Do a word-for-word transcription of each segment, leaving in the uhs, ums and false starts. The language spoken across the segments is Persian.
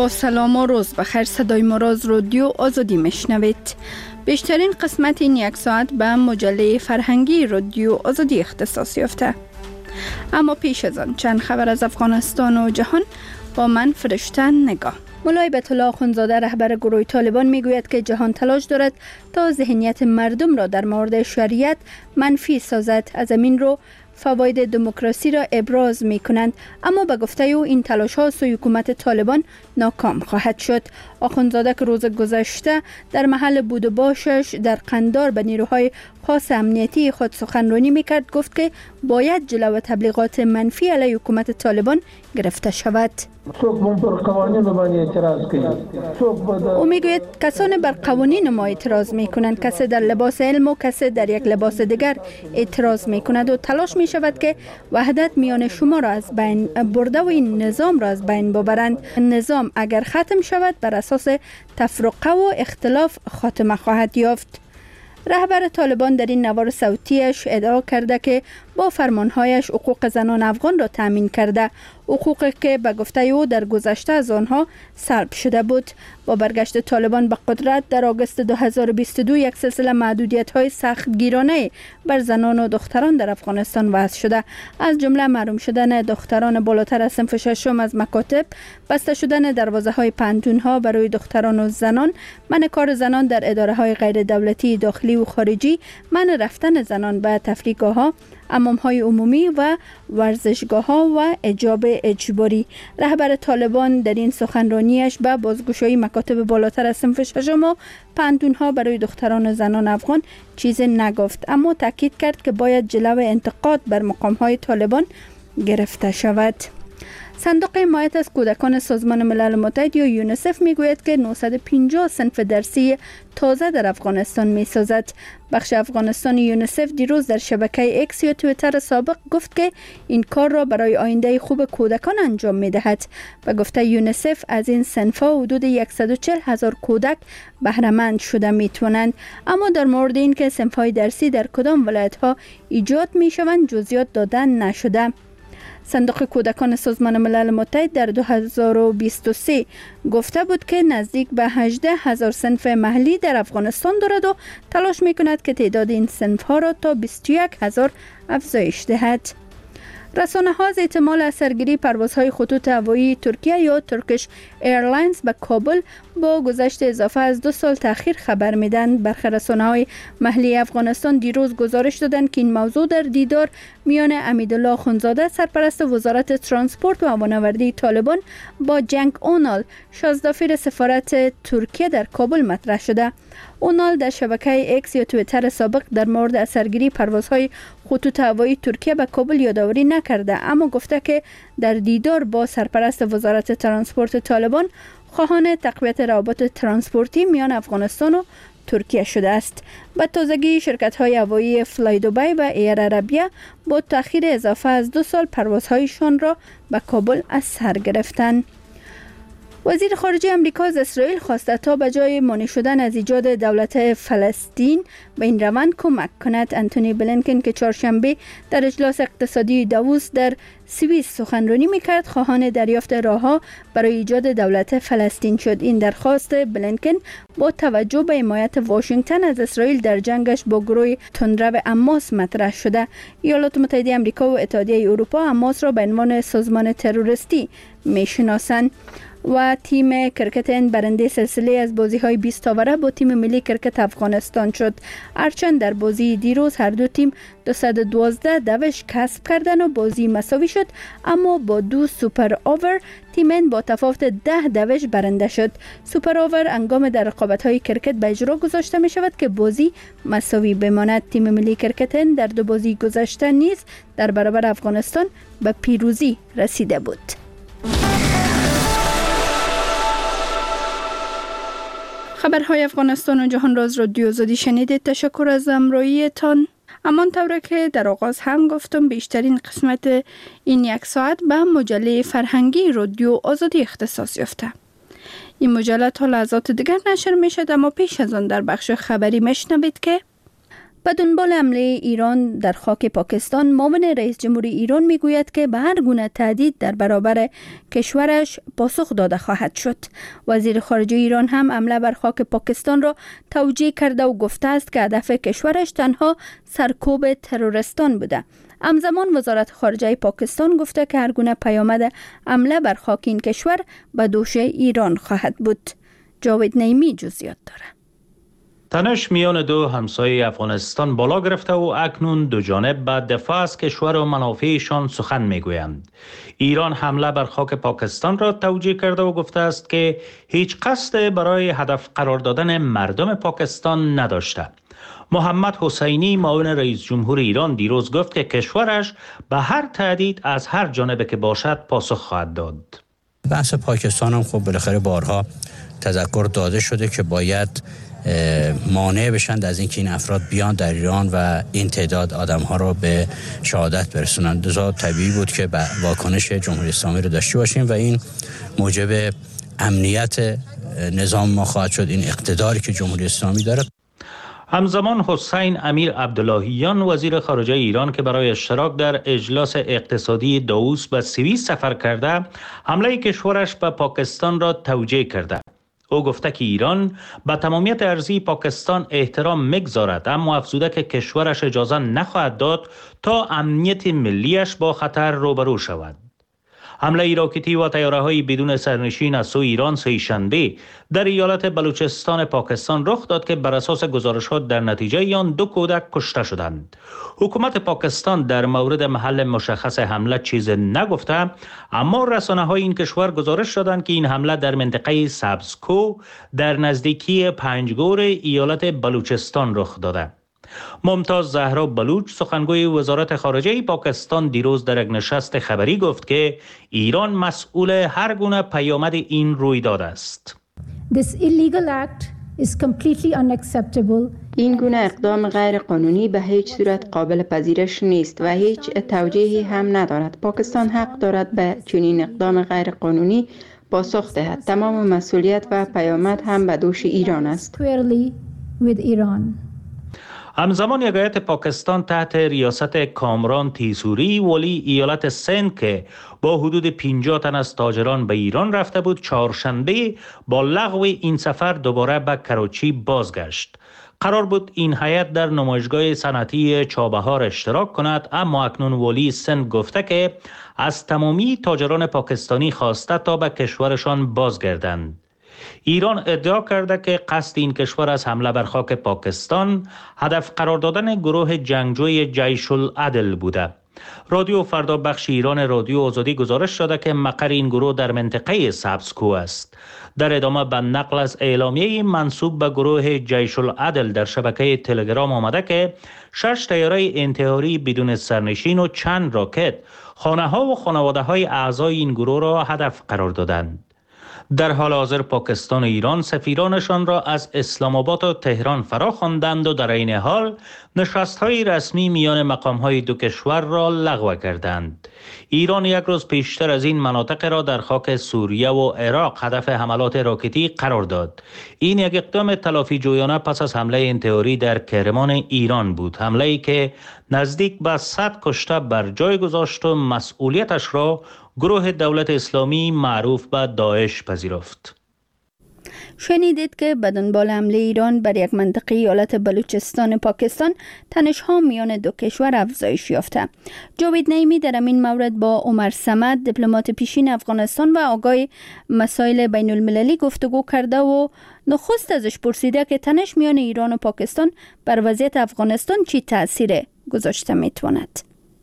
با سلام و روز بخیر. صدای مراز رادیو آزادی میشنوید. بیشترین قسمت این یک ساعت به مجله فرهنگی رادیو آزادی اختصاص یافته. اما پیش از آن چند خبر از افغانستان و جهان با من فرشته نگاه. مولای بیت الله اخوندزاده رهبر گروه طالبان میگوید که جهان تلاش دارد تا ذهنیت مردم را در مورد شریعت منفی سازد. از همین رو فواید دموکراسی را ابراز می کنند، اما به گفته او این تلاش ها سوی حکومت طالبان ناکام خواهد شد. آخوندزاده که روز گذشته در محل بود و باشش در قندار به نیروهای خاص امنیتی خود سخنرانی میکرد، گفت که باید جلو تبلیغات منفی علیه حکومت طالبان گرفته شود. او میگوید کسانی بر قوانین ما اعتراض میکنند، کسی در لباس علم و کسی در یک لباس دیگر اعتراض میکند و تلاش میشود که وحدت میان شما را از بین برده و این نظام را از بین ببرند. نظام اگر ختم شود بر اساس تفرقه و اختلاف خاتمه خواهد یافت. رهبر طالبان در این نوار صوتیش ادعا کرده که با فرمانهایش حقوق زنان افغان را تامین کرده، حقوقی که به گفته او در گذشته از آنها سلب شده بود. با برگشت طالبان به قدرت در آگوست دو هزار و بیست و دو یک سلسله محدودیت‌های سختگیرانه بر زنان و دختران در افغانستان وضع شده، از جمله محروم شدن دختران بالاتر از صنف ششم از مکاتب، بسته شدن دروازه‌های پانتون‌ها برای دختران و زنان، منع کار زنان در اداره‌های غیر دولتی داخلی و خارجی، منع رفتن زنان به تفریحگاه‌ها، حمام‌های عمومی و ورزشگاه‌ها و حجاب اجباری. رهبر طالبان در این سخنرانیش به بازگشایی مکاتب بالاتر از صنف ششم و پانتون‌ها برای دختران و زنان افغان چیزی نگفت، اما تاکید کرد که باید جلو انتقاد بر مقام‌های طالبان گرفته شود. صندوق حمایت از کودکان سازمان ملل متحد یا یونیسف میگوید که نهصد و پنجاه صنف درسی تازه در افغانستان میسازد. بخش افغانستان یونیسف دیروز در شبکه اکس یا توییتر سابق گفت که این کار را برای آینده خوب کودکان انجام میدهد. به گفته یونیسف از این صنف‌ها حدود صد و چهل هزار کودک بهره مند شده میتوانند، اما در مورد اینکه صنف‌های درسی در کدام ولایت‌ها ایجاد میشوند جزئیات داده نشده. صندوق کودکان سازمان ملل متحد در دو هزار و بیست و سه گفته بود که نزدیک به هجده هزار صنف محلی در افغانستان دارد و تلاش میکند که تعداد این صنف ها را تا بیست و یک هزار افزایش دهد. رسانه ها از احتمال سرگیری پروازهای خطوط هوایی ترکیه یا ترکیش ایرلاینز به کابل با گذشت اضافه از دو سال تأخیر خبر میدن. برخی رسانه های محلی افغانستان دیروز گزارش دادند که این موضوع در دیدار میان امیدالله اخوندزاده سرپرست وزارت ترانسپورت و هوانوردی طالبان با جنگ اونال شازدافیر سفارت ترکیه در کابل مطرح شده. اونال در شبکه اکس یا توییتر سابق در مورد سرگیری پروازهای خطوط هوایی ترکیه به کابل یادآوری نکرده، اما گفته که در دیدار با سرپرست وزارت ترانسپورت طالبان خواهان تقویت روابط ترانسپورتی میان افغانستان و ترکیه شده است. به تازگی شرکت‌های هوایی فلای دبی و ایر عربیه با تأخیر اضافه از دو سال پروازهایشان را به کابل از سر گرفتند. وزیر خارجه امریکا از اسرائیل خواسته تا به جای مانع شدن از ایجاد دولت فلسطین به این روند کمک کند. انتونی بلینکن که چهارشنبه در اجلاس اقتصادی داووس در سوئیس سخنرانی میکرد، خواهان دریافت راهها برای ایجاد دولت فلسطین شد. این درخواست بلینکن با توجه به حمایت واشنگتن از اسرائیل در جنگش با گروه تندرو حماس مطرح شده. ایالات متحده آمریکا و اتحادیه اروپا حماس را به عنوان سازمان تروریستی میشناسند و تیم کرکت هند برنده سلسله از بازی‌های بیست اوره با تیم ملی کرکت افغانستان شد. هرچند در بازی دیروز هر دو تیم دویست و دوازده دوش کسب کردن و بازی مساوی شد، اما با دو سوپر اوور تیم هند با تفاوت ده دوش برنده شد. سوپر اوور هنگام در رقابت‌های کرکت به اجرا گذاشته می شود که بازی مساوی بماند. تیم ملی کرکت هند در دو بازی گذشته نیز در برابر افغانستان به پیروزی رسیده بود. خبرهای افغانستان و جهان را از رادیو آزادی شنیدید. تشکر از همراهیتان. همان طوری که در آغاز هم گفتم بیشترین قسمت این یک ساعت به مجله فرهنگی رادیو آزادی اختصاص یافته. این مجله تا لحظات دیگر نشر می شد، اما پیش از آن در بخش خبری میشنوید که به دنبال حمله ایران در خاک پاکستان، معاون رئیس جمهور ایران میگوید که به هر گونه تهدید در برابر کشورش پاسخ داده خواهد شد. وزیر خارجه ایران هم حمله بر خاک پاکستان را توجیه کرده و گفته است که هدف کشورش تنها سرکوب تروریستان بوده. همزمان وزارت خارجه پاکستان گفته که هر گونه پیامد حمله بر خاک این کشور به دوش ایران خواهد بود. جاوید نعیمی جزئیات داره. تنش میان دو همسایه افغانستان بالا گرفته و اکنون دو جانب به دفاع از کشور و منافعشان سخن میگویند. ایران حمله بر خاک پاکستان را توجیه کرده و گفته است که هیچ قصد برای هدف قرار دادن مردم پاکستان نداشته. محمد حسینی معاون رئیس جمهور ایران دیروز گفت که کشورش به هر تهدید از هر جانب که باشد پاسخ خواهد داد. بحث پاکستان هم خب بالاخره بارها تذکر داده شده که باید مانع بشند از اینکه این افراد بیان در ایران و این تعداد آدم ها را به شهادت برسونند. لذا طبیعی بود که واکنش جمهوری اسلامی رو داشته باشیم و این موجب امنیت نظام ما خواهد شد، این اقتداری که جمهوری اسلامی داره. همزمان حسین امیر عبداللهیان وزیر خارجه ایران که برای اشتراک در اجلاس اقتصادی داووس به سوئیس سفر کرده، حمله کشورش به پاکستان را توجیه کرده. او گفته که ایران به تمامیت ارضی پاکستان احترام می‌گذارد، اما افزوده که کشورش اجازه نخواهد داد تا امنیت ملیش با خطر روبرو شود. حمله راکتی و طیاره‌های بدون سرنشین از سوی ایران سه‌شنبه در ایالت بلوچستان پاکستان رخ داد که بر اساس گزارشات در نتیجه آن دو کودک کشته شدند. حکومت پاکستان در مورد محل مشخص حمله چیزی نگفته، اما رسانه‌های این کشور گزارش دادند که این حمله در منطقه سبزکو در نزدیکی پنجگور ایالت بلوچستان رخ داده. ممتاز زهرا بلوچ سخنگوی وزارت خارجه پاکستان دیروز در یک نشست خبری گفت که ایران مسئول هر گونه پیامد این رویداد است. This illegal act is completely unacceptable. این گونه اقدام غیر قانونی به هیچ صورت قابل پذیرش نیست و هیچ توجیهی هم ندارد. پاکستان حق دارد به چنین اقدام غیر قانونی پاسخ دهد. تمام مسئولیت و پیامد هم به دوش ایران است. Squarely with Iran. همزمان یک هیئت پاکستان تحت ریاست کامران تیسوری ولی ایالت سند که با حدود پنجاه تن از تاجران به ایران رفته بود، چهارشنبه با لغو این سفر دوباره به کراچی بازگشت. قرار بود این هیئت در نمایشگاه صنعتی چابهار اشتراک کند، اما اکنون ولی سند گفته که از تمامی تاجران پاکستانی خواسته تا به کشورشان بازگردند. ایران ادعا کرده که قصد این کشور از حمله بر خاک پاکستان هدف قرار دادن گروه جنگجوی جیش العدل بوده. رادیو فردا بخش ایران رادیو آزادی گزارش داده که مقر این گروه در منطقه سبزکو است. در ادامه به نقل از اعلامیه منسوب به گروه جیش العدل در شبکه تلگرام آمده که شش طیاره انتحاری بدون سرنشین و چند راکت خانه ها و خانواده های اعضای این گروه را هدف قرار دادند. در حال حاضر پاکستان و ایران سفیرانشان را از اسلام آباد و تهران فرا خواندند و در این حال نشست‌های رسمی میان مقام‌های دو کشور را لغو کردند. ایران یک روز پیشتر از این مناطق را در خاک سوریه و عراق هدف حملات راکتی قرار داد. این یک اقدام تلافی جویانه پس از حمله انتحاری در کرمان ایران بود، حمله‌ای که نزدیک به صد کشته بر جای گذاشت و مسئولیتش را گروه دولت اسلامی معروف به داعش پذیرفت. شنیدید که به دنبال حمله ایران بر یک منطقه ایالت بلوچستان پاکستان تنش‌ها میان دو کشور افزایش یافته. جاوید نعیمی در این مورد با عمر صمد دیپلمات پیشین افغانستان و آگاه مسائل بین المللی گفتگو کرده و نخست ازش پرسیده که تنش میان ایران و پاکستان بر وضعیت افغانستان چی تأثیر گذاشته میتواند.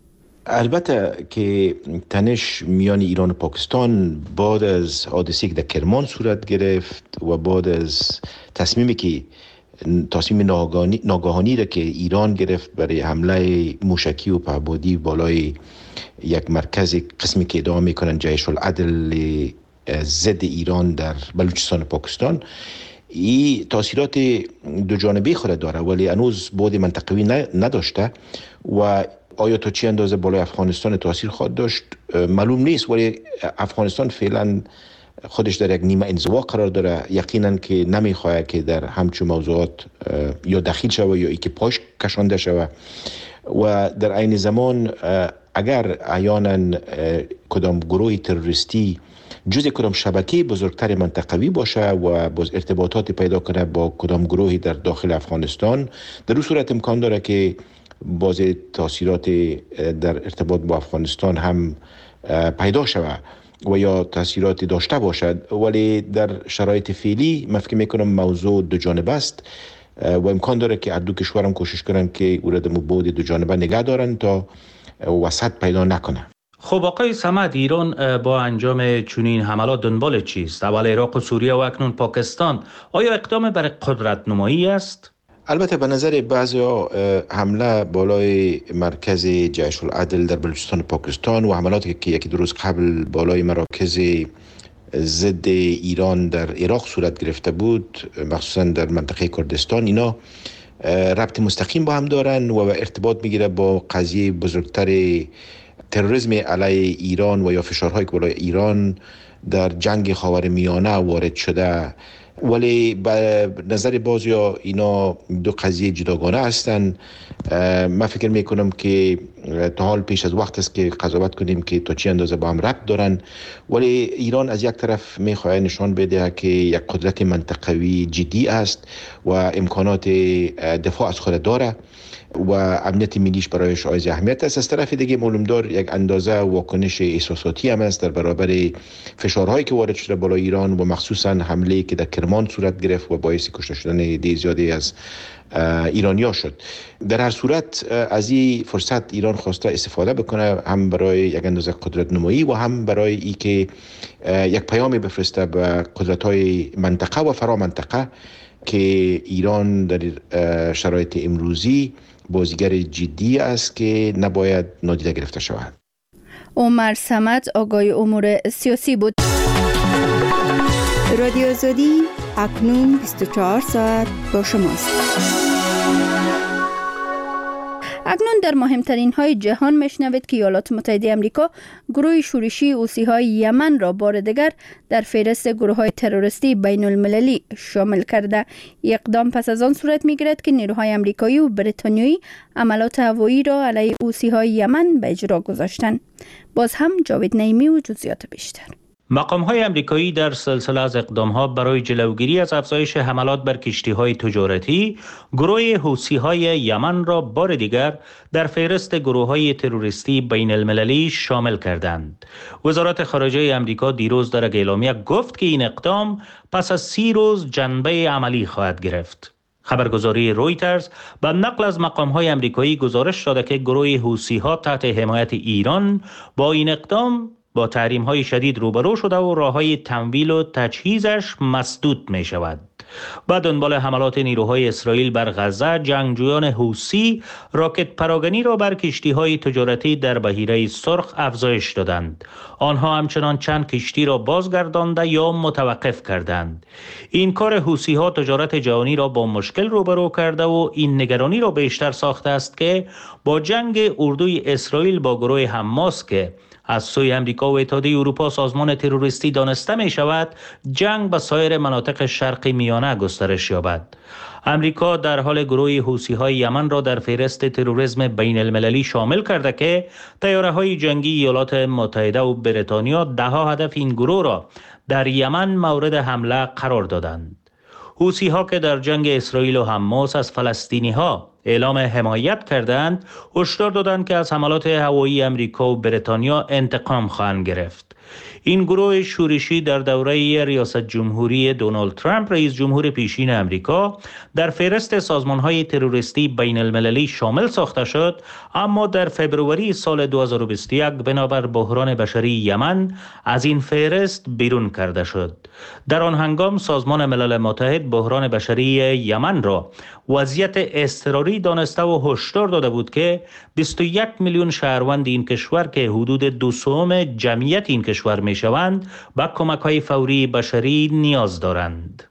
البته که تنش میان ایران و پاکستان بعد از حادثه که در کرمان صورت گرفت و بعد از تصمیمی که تصمیم ناگهانی را که ایران گرفت برای حمله موشکی و پهپادی بالای یک مرکز قسمی که ادعا میکنن جیش العدل ضد ایران در بلوچستان و پاکستان، این تاثیرات دو جانبه خود داره ولی هنوز بعد منطقوی نداشته و آیا تا چه اندازه بالای افغانستان تاثیر خواهد داشت معلوم نیست، ولی افغانستان فعلا خودش در یک نیمه انزوا قرار داره، یقینا که نمیخواد که در همچون موضوعات یا دخیل شود یا ای که پاش کشانده شود و در عین زمان اگر احیانا کدام گروه تروریستی جزء کدام شبکه بزرگتر منطقوی باشه و باز ارتباطات پیدا کنه با کدام گروهی در داخل افغانستان، در اون صورت امکان داره که باز تاثیرات در ارتباط با افغانستان هم پیدا شود و یا تاثیراتی داشته باشد. ولی در شرایط فعلی من فکر میکنم موضوع دو جانبه است و امکان داره که هر دو کشور هم کوشش کنن که او را در بعد دو جانبه نگه دارن تا وسط پیدا نکنه. خب آقای صمد، ایران با انجام چنین حملات دنبال چیست؟ اول عراق و سوریه و اکنون پاکستان، آیا اقدام برای قدرت نمایی است؟ البته به نظر بعضیا حمله بالای مرکز جیش العدل در بلوچستان پاکستان و حملاتی که یکی دو روز قبل بالای مراکز ضد ایران در عراق صورت گرفته بود، مخصوصا در منطقه کردستان، اینا ربط مستقیم با هم دارن و ارتباط میگیره با قضیه بزرگتر تروریسم علیه ایران و یا فشارهای که بالای ایران در جنگ خاورمیانه وارد شده. ولی به نظر بعضیا اینا دو قضیه جداگانه هستن. من فکر میکنم که تا حال پیش از وقت است که قضاوت کنیم که تا چی اندازه با هم ربط دارن. ولی ایران از یک طرف میخواد نشان بده که یک قدرت منطقوی جدی است و امکانات دفاع از خود داره و امنیت ملیش برایش حائز اهمیت است. از طرف دیگه معلوم دار یک اندازه واکنش احساساتی هم است در برابر فشارهایی که وارد شده بالای ایران و مخصوصا حمله که در کرمان صورت گرفت و باعث کشته شدن دی زیاده از ایرانیا شد. در هر صورت از این فرصت ایران خواسته استفاده بکنه، هم برای یک اندازه قدرت نمایی و هم برای ای که یک پیامی بفرسته به قدرت‌های منطقه و فرا منطقه که ایران در شرایط امروزی بازیگر جدی است که نباید نادیده گرفته شود. عمر صمد، آگاه امور سیاسی بود. رادیو آزادی اکنون بیست و چهار ساعت با شماست. اکنون در مهمترین های جهان میشنوید که ایالات متحده آمریکا گروه شورشی حوثی های یمن را بار دیگر در فهرست گروه های تروریستی بین المللی شامل کرده. اقدام پس از آن صورت میگیرد که نیروهای آمریکایی و بریتانیایی عملات هوایی را علیه حوثی های یمن به اجرا گذاشتند. باز هم جاوید نعیمی و جزئیات بیشتر. مقام‌های آمریکایی در سلسله از اقدام‌ها برای جلوگیری از افزایش حملات بر کشتی‌های تجارتی، گروه حوثی‌های یمن را بار دیگر در فهرست گروه‌های تروریستی بین المللی شامل کردند. وزارت خارجه آمریکا دیروز در اعلامیه گفت که این اقدام پس از سی روز جنبه عملی خواهد گرفت. خبرگزاری رویترز به نقل از مقام‌های آمریکایی گزارش داده که گروه حوثی‌ها تحت حمایت ایران با این اقدام با تحریم‌های شدید روبرو شده و راه‌های تمویل و تجهیزش مسدود می‌شود. بعد دنبال حملات نیروهای اسرائیل بر غزه، جنگجویان حوثی راکت پراگنی را بر کشتی‌های تجارتی در بحیره سرخ افزایش دادند. آنها همچنان چند کشتی را بازگردانده یا متوقف کردند. این کار حوثی‌ها تجارت جهانی را با مشکل روبرو کرده و این نگرانی را بیشتر ساخته است که با جنگ اردوی اسرائیل با گروه حماس که از سوی امریکا و اتحادیه اروپا سازمان تروریستی دانسته می شود، جنگ به سایر مناطق شرق میانه گسترش یابد. امریکا در حال گروه حوثی‌های یمن را در فهرست تروریسم بین المللی شامل کرده که طیاره‌های جنگی ایالات متحده و بریتانیا ده‌ها هدف این گروه را در یمن مورد حمله قرار دادند. حوثی‌ها که در جنگ اسرائیل و حماس از فلسطینی‌ها اعلام حمایت کردند، هشدار دادند که از حملات هوایی امریکا و بریتانیا انتقام خواهند گرفت. این گروه شورشی در دوره ریاست جمهوری دونالد ترامپ رئیس جمهور پیشین امریکا در فهرست سازمان‌های تروریستی بین المللی شامل ساخته شد، اما در فبروری سال دو هزار و بیست و یک بنابر بحران بشری یمن از این فهرست بیرون کرده شد. در آن هنگام سازمان ملل متحد بحران بشری یمن را وضعیت اضطراری دانسته و هشدار داده بود که بیست و یک میلیون شهروند این کشور که حدود دو سوم جمعیت این کشور می شوند به کمک‌های فوری بشری نیاز دارند.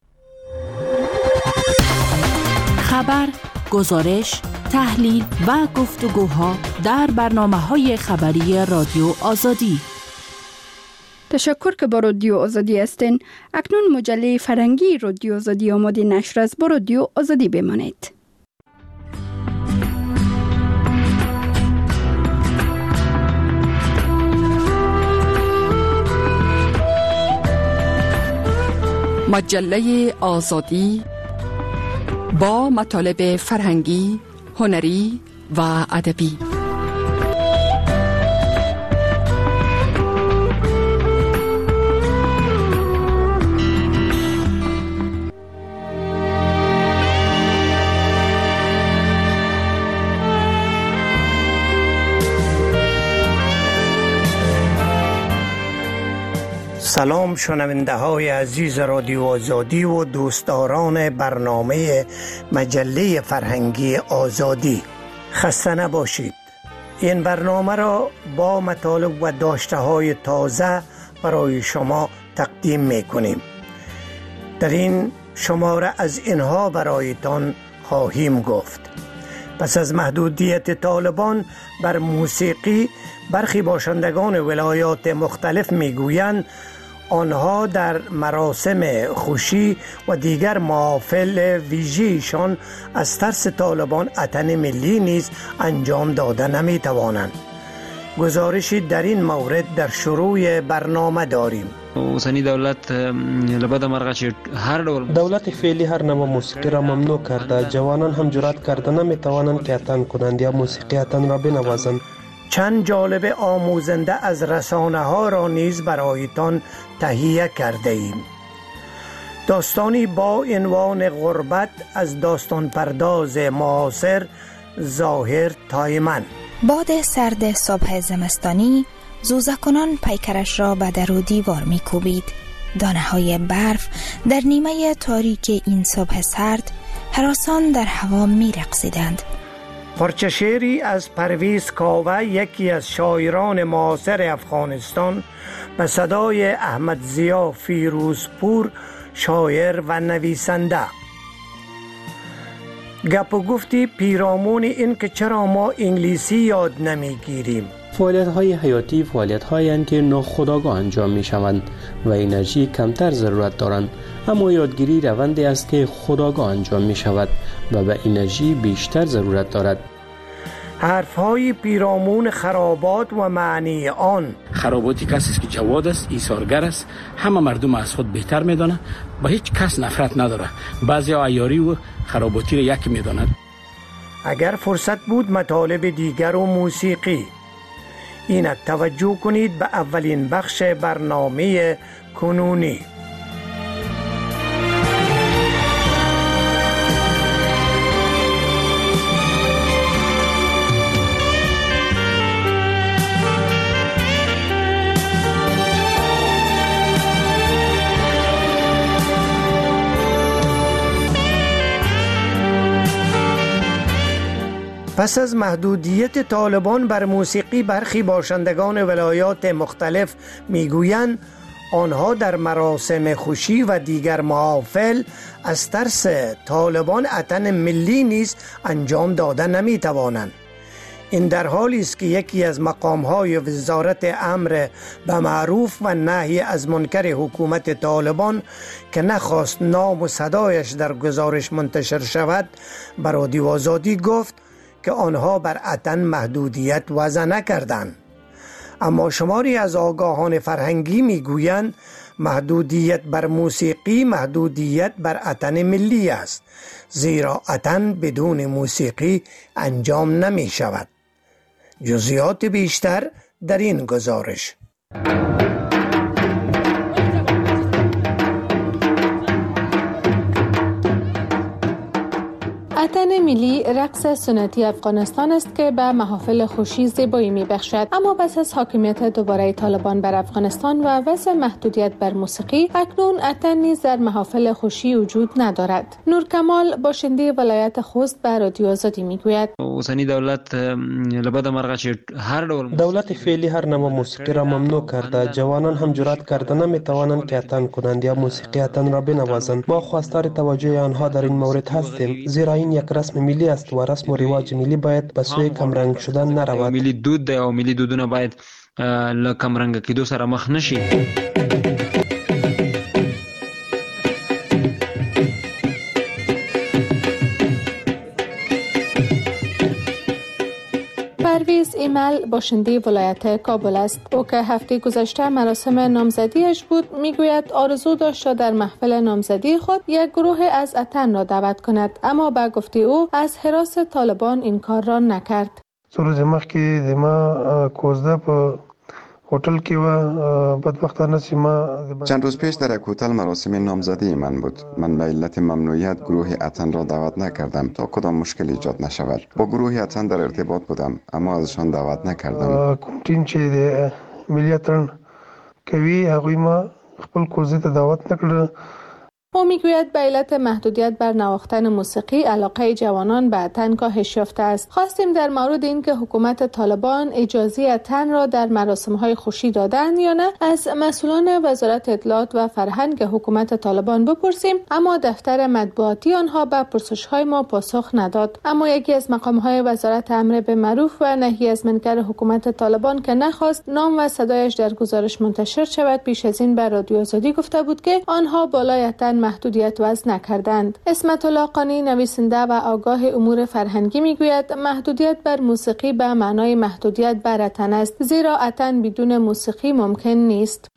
خبر، گزارش، تحلیل و گفتگوها در برنامه‌های خبری رادیو آزادی. تشکر که با رادیو آزادی هستین. اکنون مجله فرهنگی رادیو آزادی آماده نشر است. با رادیو آزادی بمانید. مجله آزادی با مطالب فرهنگی، هنری و ادبی. سلام شنونده های عزیز رادیو آزادی و دوستداران برنامه مجله فرهنگی آزادی، خسته نباشید. این برنامه را با مطالب و داشته های تازه برای شما تقدیم می کنیم. در این شماره از اینها برایتان خواهیم گفت. پس از محدودیت طالبان بر موسیقی، برخی باشندگان ولایات مختلف میگویند آنها در مراسم خوشی و دیگر محافل ویژه‌شان از ترس طالبان اتن ملی نیز انجام داده نمیتوانند. گزارشی در این مورد در شروع برنامه داریم. اوسنی دولت لبد مرغش هر دول دولت فعلی هر نوع موسیقی را ممنوع کرده. جوانان هم جرأت کرده نمیتوانند که اتن کنند یا موسیقی اتن را بنوازند. چند جالب آموزنده از رسانه ها را نیز برایتان تهیه کرده ایم. داستانی با عنوان غربت از داستان پرداز معاصر ظاهر تایمن. باد سرد صبح زمستانی زوزکانان پیکرش را به در و دیوار می کوبید. دانه های برف در نیمه تاریک این صبح سرد هراسان در هوا می رقصیدند. پارچه شعری از پرویز کاوه، یکی از شاعران معاصر افغانستان، به صدای احمد ضیا فیروزپور، شاعر و نویسنده. گپ و گفتی پیرامون این که چرا ما انگلیسی یاد نمیگیریم. فعالیت های حیاتی فعالیت هایی که ناخودآگاه انجام می شوند و انرژی کمتر ضرورت دارند، اما یادگیری روندی است که خودآگاه انجام می شود و به انرژی بیشتر ضرورت دارد. حرف های پیرامون خرابات و معنی آن. خراباتی کسی است که جواد است، ایثارگر است، همه مردم از خود بهتر می داند، با هیچ کس نفرت نداره. بعضی عیاری و خراباتی را یکی می داند. اگر فرصت بود مطالب دیگر و موسیقی. اینک توجه کنید به اولین بخش برنامه کنونی. پس از محدودیت طالبان بر موسیقی، برخی باشندگان ولایات مختلف میگویند آنها در مراسم خوشی و دیگر محافل از ترس طالبان اتن ملی نیز انجام داده نمیتوانند. این در حالی است که یکی از مقام‌های وزارت امر به معروف و نهی از منکر حکومت طالبان که نخواست نام و صدایش در گزارش منتشر شود، بر رادیو آزادی گفت که آنها بر اتن محدودیت وضع نکردند. اما شماری از آگاهان فرهنگی میگویند محدودیت بر موسیقی محدودیت بر اتن ملی است، زیرا اتن بدون موسیقی انجام نمی شود. جزئیات بیشتر در این گزارش. اتن ملی رقص سنتی افغانستان است که به محافل خوشی زیبایی می‌بخشد، اما پس از حاکمیت دوباره طالبان بر افغانستان و وضع محدودیت بر موسیقی، اکنون اتن نیز در محافل خوشی وجود ندارد. نورکمال باشنده ولایت خوست به رادیو آزادی میگوید اوسنی دولت لبد مرغش هر دول دولت فعلی هر نوع موسیقی را ممنوع کرده. جوانان هم جرأت کرده نمیتوانند که اتن کنند یا موسیقی اتن را بنوازند. ما خواستار توجه آنها در این مورد هستیم، زیرا این یک رسم ملی است و رسم و رواج ملی باید به سوی کمرنگ شدن نرود. ملی دود ده و ملی دودونه باید له کمرنګه کېدو سره مخ نشي. پرویز ایمل باشنده ولایت کابل است. او که هفته گذشته مراسم نامزدیش بود میگوید آرزو داشت در محفل نامزدی خود یک گروه از اتن را دعوت کند، اما به گفته او از هراس طالبان این کار را نکرد. روز مخکې د ما کوزده په هتل کې و بدبختانه سیما. چند روز پیش در یک هتل مراسم نامزدی من بود. من به علت ممنوعیت گروه اتن را دعوت نکردم تا کدام مشکل ایجاد نشود. با گروه اتن در ارتباط بودم اما ازشان دعوت نکردم. کومټین چې د ملي اتن کوي هغوی ما خپل کوزده ته دعوت نکړ. او میگوید به علت محدودیت بر نواختن موسیقی علاقه جوانان به اتن کاهش یافته است. خواستیم در مورد اینکه حکومت طالبان اجازه اتن را در مراسم‌های خوشی دادند یا نه از مسئولان وزارت اطلاعات و فرهنگ حکومت طالبان بپرسیم، اما دفتر مطبوعاتی آنها به پرسش‌های ما پاسخ نداد. اما یکی از مقام‌های وزارت امر به معروف و نهی از منکر حکومت طالبان که نخواست نام و صدایش در گزارش منتشر شود، پیش از این به رادیو آزادی گفته بود که آنها بالای اتن محدودیت وضع نکردند. اسمت الله قانی نویسنده و آگاه امور فرهنگی میگوید محدودیت بر موسیقی به معنای محدودیت بر اتن است، زیرا اتن بدون موسیقی ممکن نیست.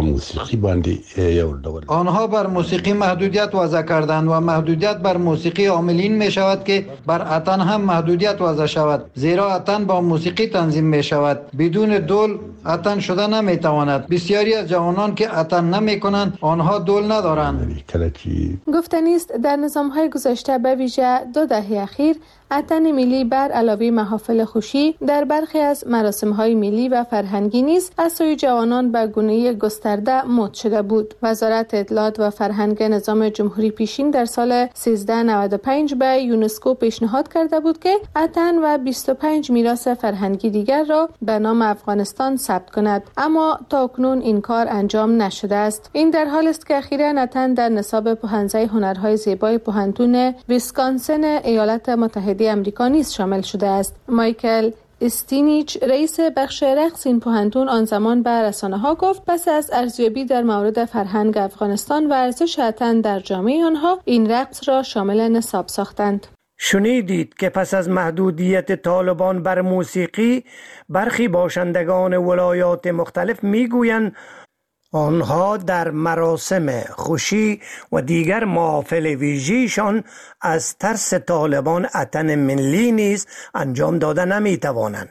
آنها بر موسیقی محدودیت وضع کردند و محدودیت بر موسیقی عاملین می شود که بر اتن هم محدودیت وضع شود، زیرا اتن با موسیقی تنظیم می شود. بدون دول اتن شده نمی تواند. بسیاری از جوانان که اتن نمی کنند آنها دول ندارند. گفتنی است در نظام‌های گذشته به ویژه دو دهه اخیر اتن ملی بر علاوه محافل خوشی در برخی از مراسم‌های ملی و فرهنگی نیز از سوی جوانان به گونه گسترده مد شده بود. وزارت اطلاعات و فرهنگ نظام جمهوری پیشین در سال سیزده نود و پنج به یونسکو پیشنهاد کرده بود که اتن و بیست و پنج میراث فرهنگی دیگر را به نام افغانستان ثبت کند، اما تاکنون این کار انجام نشده است. این در حالی است که اخیراً اتن در نصاب پوهنځی هنرهای زیبای پوهنتون ویسکانسن ایالات متحده امریکا نیز شامل شده است. مایکل استینیچ رئیس بخش رقص این پوهنتون آن زمان به رسانه‌ها گفت پس از ارزیابی در مورد فرهنگ افغانستان و ارزش اتن در جامعه آنها این رقص را شامل نصاب ساختند. شنیدید که پس از محدودیت طالبان بر موسیقی برخی باشندگان ولایات مختلف میگویند آنها در مراسم خوشی و دیگر محافل ویژه‌شان از ترس طالبان اتن ملی نیز انجام داده نمی‌توانند.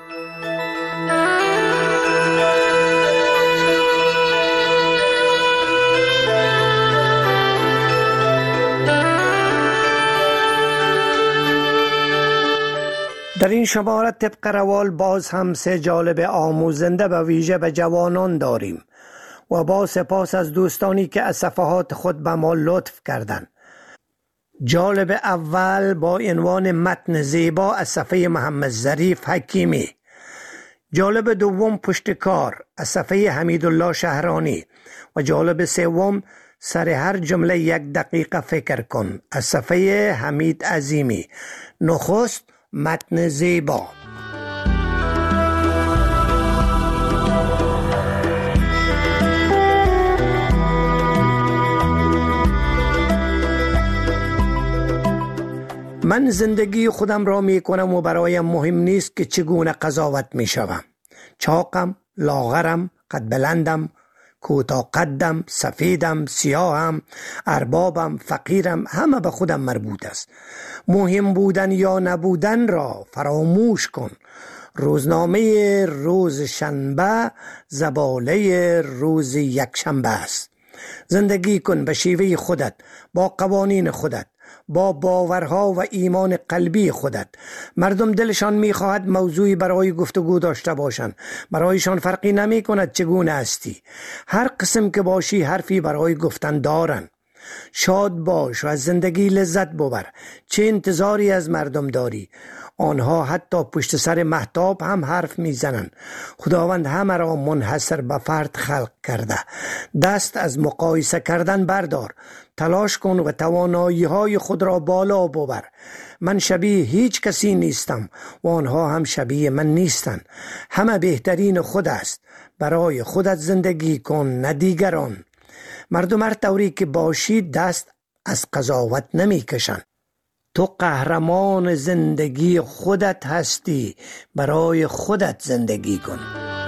در این شماره طبق روال باز هم سه جالب آموزنده به ویژه به جوانان داریم و با سپاس از دوستانی که از صفحات خود به ما لطف کردند. جالب اول با عنوان متن زیبا از صفحه محمد ظریف حکیمی. جالب دوم پشتکار از صفحه حمیدالله شهرانی و جالب سوم سر هر جمله یک دقیقه فکر کن از صفحه حمید عظیمی. نخست متن زیبا. من زندگی خودم را می کنم و برایم مهم نیست که چگونه قضاوت می شوم. چاقم، لاغرم، قد بلندم، کوتاه قدم، سفیدم، سیاهم، اربابم، فقیرم، همه به خودم مربوط است. مهم بودن یا نبودن را فراموش کن. روزنامه روز شنبه زباله روز یکشنبه است. زندگی کن به شیوه خودت، با قوانین خودت، با باورها و ایمان قلبی خودت. مردم دلشان میخواهد موضوعی برای گفتگو داشته باشند. برایشان فرقی نمی کند چگونه هستی. هر قسم که باشی حرفی برای گفتن دارند. شاد باش و از زندگی لذت ببر. چه انتظاری از مردم داری؟ آنها حتی پشت سر مهتاب هم حرف میزنند. خداوند همه را منحصر به فرد خلق کرده. دست از مقایسه کردن بردار. تلاش کن و توانایی های خود را بالا ببر. من شبیه هیچ کسی نیستم و آنها هم شبیه من نیستند. همه بهترین خود است. برای خودت زندگی کن، نه دیگران. مردم هر طوری که باشی دست از قضاوت نمی کشن. تو قهرمان زندگی خودت هستی. برای خودت زندگی کن.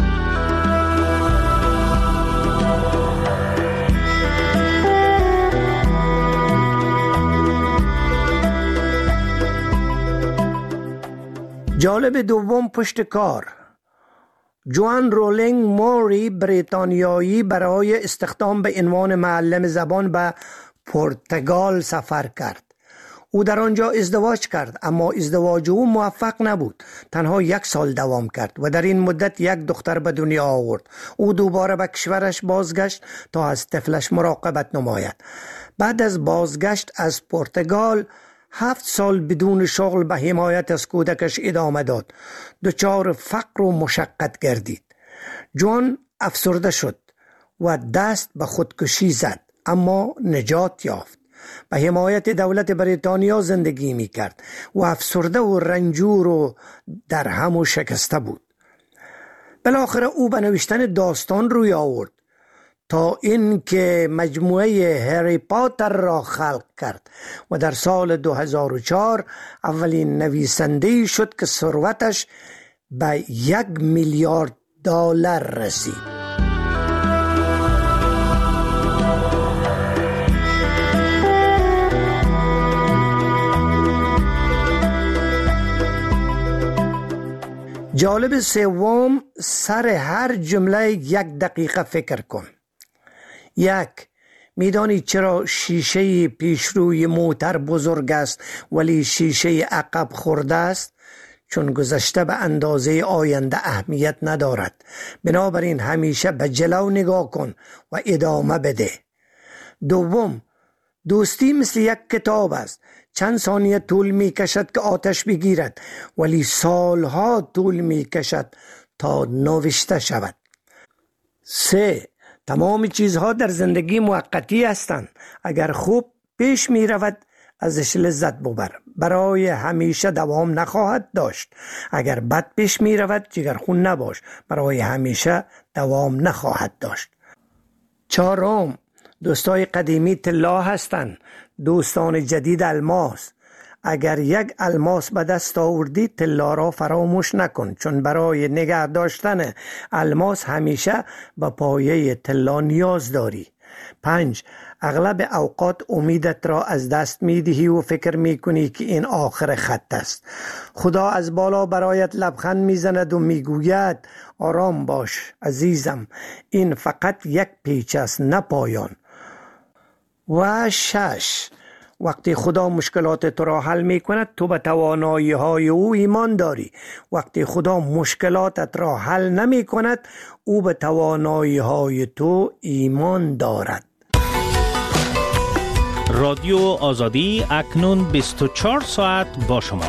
جالب دوم پشت کار. جوان رولینگ موری بریتانیایی برای استخدام به عنوان معلم زبان به پرتغال سفر کرد. او در آنجا ازدواج کرد، اما ازدواج او موفق نبود. تنها یک سال دوام کرد و در این مدت یک دختر به دنیا آورد. او دوباره به کشورش بازگشت تا از طفلش مراقبت نماید. بعد از بازگشت از پرتغال هفت سال بدون شغل به حمایت از کودکش ادامه داد. دچار فقر و مشقت گردید. جوان افسرده شد و دست به خودکشی زد، اما نجات یافت. به حمایت دولت بریتانیا زندگی می کرد و افسرده و رنجور و در هم و شکسته بود. بالاخره او به نوشتن داستان روی آورد تا این که مجموعه هری پاتر را خلق کرد و در سال دو هزار و چهار اولین نویسنده شد که ثروتش به یک میلیارد دلار رسید. جالب سوم، سر هر جمله یک دقیقه فکر کن. یک، میدانی چرا شیشه پیشروی موتر بزرگ است ولی شیشه عقب خورده است؟ چون گذشته به اندازه آینده اهمیت ندارد. بنابراین همیشه به جلو نگاه کن و ادامه بده. دوم، دوستی مثل یک کتاب است. چند ثانیه طول می کشد که آتش بگیرد ولی سالها طول می کشد تا نوشته شود. سه، تمام چیزها در زندگی موقتی هستند. اگر خوب پیش می رود ازش لذت ببر. برای همیشه دوام نخواهد داشت. اگر بد پیش می رود جگرخون نباش. برای همیشه دوام نخواهد داشت. چهارم، دوستای قدیمی طلا هستند، دوستان جدید الماس. اگر یک الماس به دست آوردی طلا را فراموش نکن، چون برای نگه داشتن الماس همیشه به پایه طلا نیاز داری. پنج، اغلب اوقات امیدت را از دست می دهی و فکر می کنی که این آخر خط است. خدا از بالا برایت لبخند می زند و می گوید آرام باش عزیزم، این فقط یک پیچ است نه پایان. و شش، وقتی خدا مشکلات تو را حل می کند تو به توانایی های او ایمان داری. وقتی خدا مشکلاتت را حل نمی کند او به توانایی های تو ایمان دارد. رادیو آزادی اکنون بیست و چهار ساعت با شما.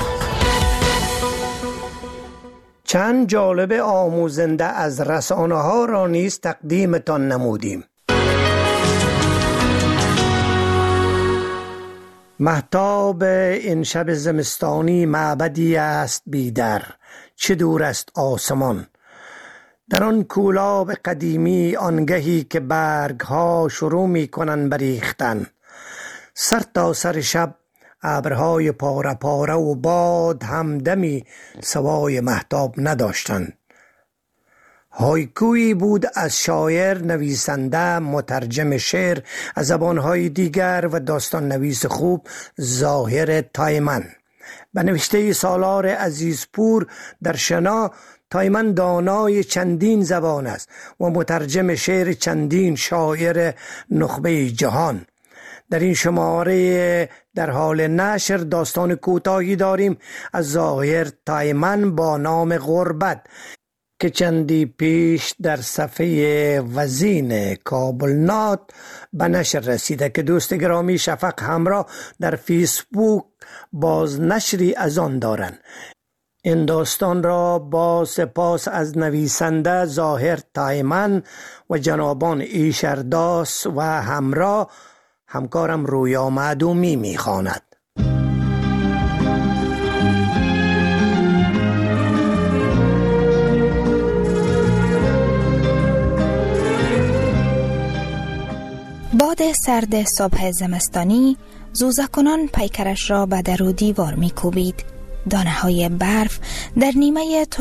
چند جالب آموزنده از رسانه ها را نیز تقدیمتان نمودیم. مهتاب این شب زمستانی معبدی است بیدر، چه دور است آسمان. در آن کولاب قدیمی آنگهی که برگ ها شروع می کنند بریختن، سر تا سر شب ابرهای پاره پاره و باد همدمی سوای مهتاب نداشتند. هایکویی بود از شاعر، نویسنده، مترجم شعر از زبانهای دیگر و داستان نویس خوب ظاهر تایمن. به نوشته سالار عزیزپور در شنا، تایمن دانای چندین زبان است و مترجم شعر چندین شاعر نخبه جهان. در این شماره در حال نشر داستان کوتاهی داریم از ظاهر تایمن با نام غربت که چندی پیش در صفحه وزین کابل نات به نشر رسیده که دوست گرامی شفق همراه در فیسبوک باز نشری از آن دارند. این داستان را با سپاس از نویسنده ظاهر تایمن و جنابان ایشرداس و همراه همکارم رویا معدومی می خواند. باد سرد صبح زمستانی زوزکنان پیکرش را به در و دیوار می کوبید. دانه های برف در نیمه